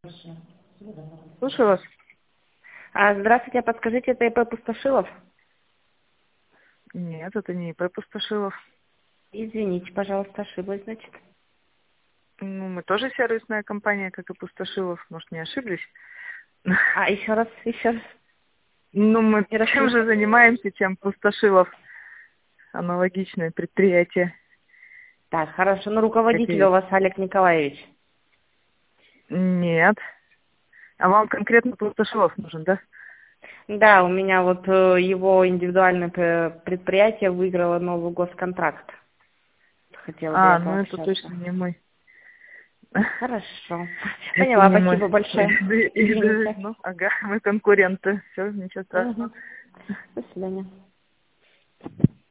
Слушаю вас. Здравствуйте, подскажите, это ИП Пустошилов? Нет, это не ИП Пустошилов. Извините, пожалуйста, ошиблась, значит. Ну, мы тоже сервисная компания, как и Пустошилов. Может, не ошиблись? Еще раз, еще раз. Ну, мы Не тем же расслышала. занимаемся, чем Пустошилов. Аналогичное предприятие. Так, хорошо. Ну, Как руководитель у и... вас Олег Николаевич. Нет. А вам конкретно Пустошилов нужен, да? Да, у меня вот его индивидуальное предприятие выиграло новый госконтракт. Хотела бы я Ну это пообщаться. точно не мы. Хорошо. Это Поняла, не мы. спасибо большое. Извините. Ну, ага, мы конкуренты. Все, ничего страшного. Мгм. До свидания.